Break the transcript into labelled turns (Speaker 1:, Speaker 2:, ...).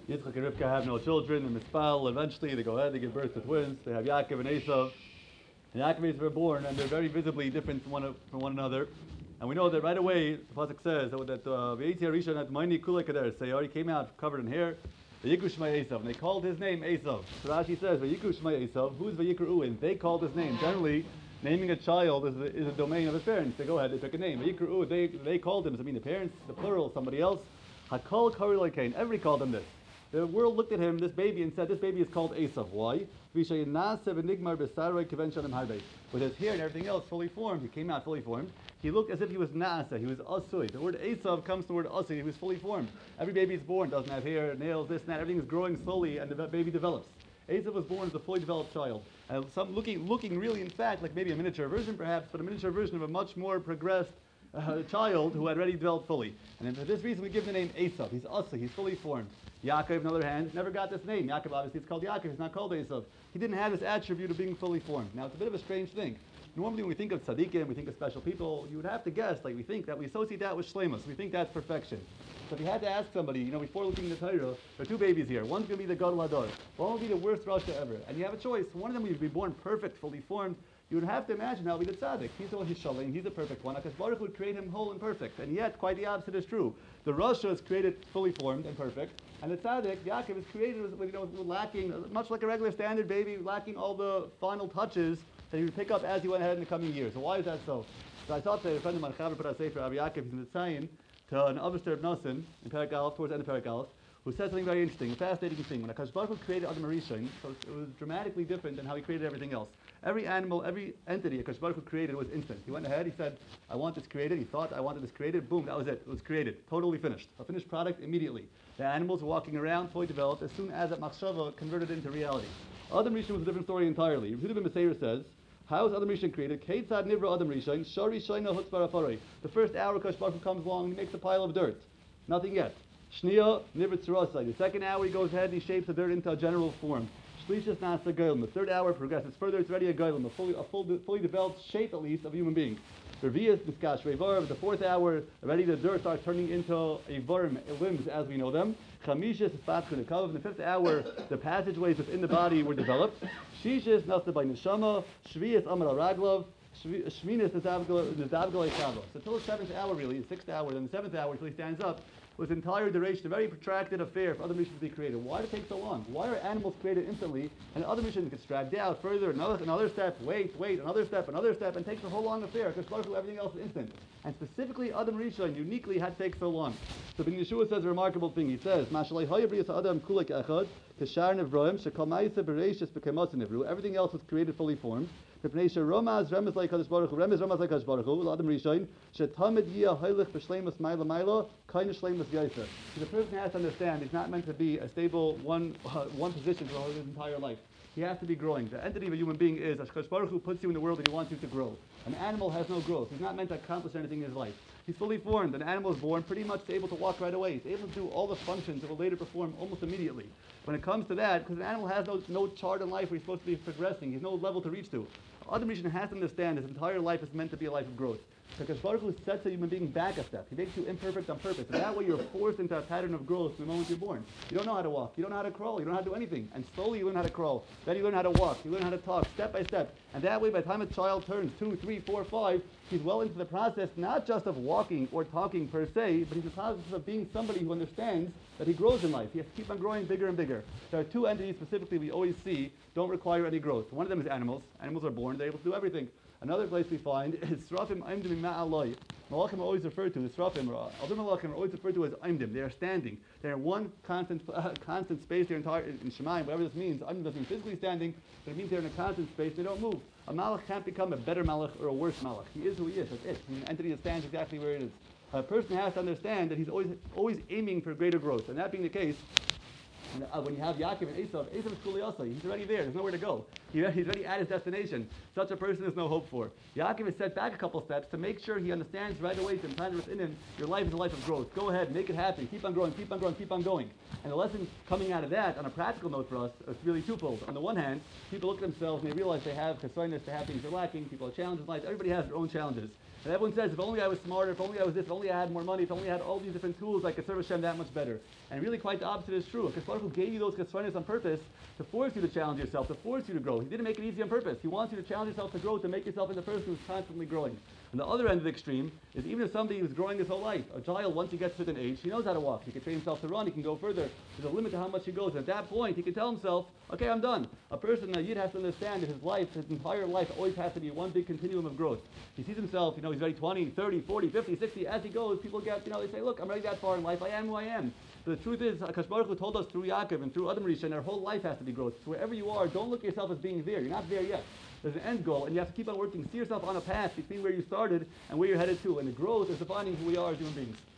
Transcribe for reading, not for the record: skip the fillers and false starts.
Speaker 1: Yitzchak and Rivka have no children, and Mispal, eventually they go ahead, they give birth to twins. They have Yaakov and Esav. And Yaakov and Esav are born, and they're very visibly different from one another. And we know that right away, the Pasuk says that V'yetzi Rishon at Maini Kulei Kader Sayar, he came out covered in hair. V'yikru Shmai Esav, and they called his name Esav. So Rashi says, V'yikru Shmai Esav, who's V'yikru and they called his name. Generally, naming a child is a domain of his parents. They go ahead, they pick a name. V'yikru, they called him. Does it mean the parents, the plural, somebody else? Hakol Kari Loikain, everybody called him this. The world looked at him, this baby, and said, this baby is called Esav. Why? With his hair and everything else fully formed, he came out fully formed. He looked as if he was Naasa, he was Asui. The word Esav comes from the word Asui, he was fully formed. Every baby is born, doesn't have hair, nails, this and that, everything is growing slowly, and the baby develops. Esav was born as a fully developed child. And some looking really, in fact, like maybe a miniature version perhaps, but a miniature version of a much more progressed child who had already developed fully. And for this reason we give the name Esav. He's Asui, he's fully formed. Yaakov, on the other hand, never got this name. Yaakov, obviously, it's called Yaakov. He's not called Esav. He didn't have this attribute of being fully formed. Now, it's a bit of a strange thing. Normally, when we think of tzaddikim, we think of special people, you would have to guess, like we think that we associate that with shleimus. We think that's perfection. So if you had to ask somebody, before looking at the Torah, there are two babies here. One's going to be the Gadol Hador. One will be the worst Rasha ever. And you have a choice. One of them will be born perfect, fully formed. You would have to imagine how he'll be the tzaddik. He's the Hishalim, he's the perfect one. HaKadosh Baruch Hu would create him whole and perfect. And yet, quite the opposite is true. The Rasha is created fully formed and perfect. And the tzaddik, Yaakov, is created with lacking, much like a regular standard baby, lacking all the final touches that he would pick up as he went ahead in the coming years. So why is that so? So I thought that a friend of mine, Chaver, put out Sefer Rabbi Yaakov, he's in the Tzayin, to an Avester of Nasin, in Perek Aleph, towards the end of Perek Aleph, who said something very interesting, a fascinating thing. When HaKadosh Baruch Hu created Adam Rishon, so it was dramatically different than how he created everything else. Every animal, every entity HaKadosh Baruch Hu created was instant. He went ahead, he said, I want this created. He thought, I wanted this created. Boom, that was it. It was created. Totally finished. A finished product immediately. The animals were walking around, fully developed, as soon as that machshava converted into reality. Adam Rishon was a different story entirely. Yehuda ben Beseir says, how is Adam Rishon created? Keitzad nivra Adam Rishon, shari shayna hutzbar afarei. The first hour HaKadosh Baruch Hu comes along and he makes a pile of dirt. Nothing yet. Shniya nivra tzurasai. The second hour he goes ahead and he shapes the dirt into a general form. Shlishas nasa goylem. The third hour progresses further. It's already a goylem, a fully developed shape at least of a human being. Revias miskash revar. The fourth hour, already the dirt starts turning into a worm, limbs as we know them. Chamishas fatkunikav. In the fifth hour, the passageways within the body were developed. Shishas nasa by neshama. Shvias amar raglov. Shminas nizavgal ekavo. So till the seventh hour, really, the sixth hour, then the seventh hour, until he stands up, was entire duration, a very protracted affair for other missions to be created. Why did it take so long? Why are animals created instantly and other missions gets dragged out further, another step, wait, another step, and takes a whole long affair because everything else is instant. And specifically Adam Rishon uniquely had to take so long. So Ben Yeshua says a remarkable thing. He says, everything else was created fully formed. Remez like Kadosh Baruch Hu, Adam Rishon, shetamid yia heilich b'shleimus maila maila, kind of shleimus yaisa. So the person has to understand he's not meant to be a stable one position for his entire life. He has to be growing. The entity of a human being is, as Kadosh Baruch Hu puts you in the world and he wants you to grow. An animal has no growth. He's not meant to accomplish anything in his life. He's fully formed. An animal is born pretty much able to walk right away. He's able to do all the functions that will later perform almost immediately. When it comes to that, because an animal has no chart in life where he's supposed to be progressing, he's no level to reach to. Adam Rishon has to understand his entire life is meant to be a life of growth. Because Baruch Hu sets a human being back a step. He makes you imperfect on purpose. And that way you're forced into a pattern of growth from the moment you're born. You don't know how to walk. You don't know how to crawl. You don't know how to do anything. And slowly you learn how to crawl. Then you learn how to walk. You learn how to talk step by step. And that way by the time a child turns 2, 3, 4, 5, he's well into the process not just of walking or talking per se, but he's in the process of being somebody who understands that he grows in life. He has to keep on growing bigger and bigger. There are two entities specifically we always see don't require any growth. One of them is animals. Animals are born. They're able to do everything. Another place we find is Srafim Aimdim Ma'aloi. Malachim are always referred to, the Srafim, or other Malachim are always referred to as Aimdim. They are standing. They are in one constant space their entire, in Shemaim, whatever this means. Aimdim doesn't mean physically standing, but it means they're in a constant space, they don't move. A Malach can't become a better Malach or a worse Malach. He is who he is, that's it. He's an entity that stands exactly where it is. A person has to understand that he's always aiming for greater growth. And that being the case, when you have Yaakov and Esav is truly also. He's already there. There's nowhere to go. He's already at his destination. Such a person is no hope for. Yaakov is set back a couple steps to make sure he understands right away, to implant within him, your life is a life of growth. Go ahead, make it happen. Keep on growing, keep on growing, keep on going. And the lesson coming out of that, on a practical note for us, is really twofold. On the one hand, people look at themselves and they realize they have chesroinus, they have things they're lacking, people have challenges in life. Everybody has their own challenges. And everyone says, if only I was smarter, if only I was this, if only I had more money, if only I had all these different tools, I could serve Hashem that much better. And really quite the opposite is true. Because Baruch Hu gave you those chesronos on purpose to force you to challenge yourself, to force you to grow. He didn't make it easy on purpose. He wants you to challenge yourself to grow, to make yourself into a person who's constantly growing. And the other end of the extreme is even if somebody who's growing his whole life, a child, once he gets to a certain age, he knows how to walk. He can train himself to run, he can go further. There's a limit to how much he goes. And at that point, he can tell himself, okay, I'm done. A person, a yid, has to understand that his life, his entire life, always has to be one big continuum of growth. He sees himself, he's already 20, 30, 40, 50, 60. As he goes, people get, they say, look, I'm already that far in life. I am who I am. But the truth is, Akash Baruch Hu told us through Yaakov and through Adam Rishon, our whole life has to be growth. So wherever you are, don't look at yourself as being there. You're not there yet. There's an end goal, and you have to keep on working. See yourself on a path between where you started and where you're headed to. And the growth is defining who we are as human beings.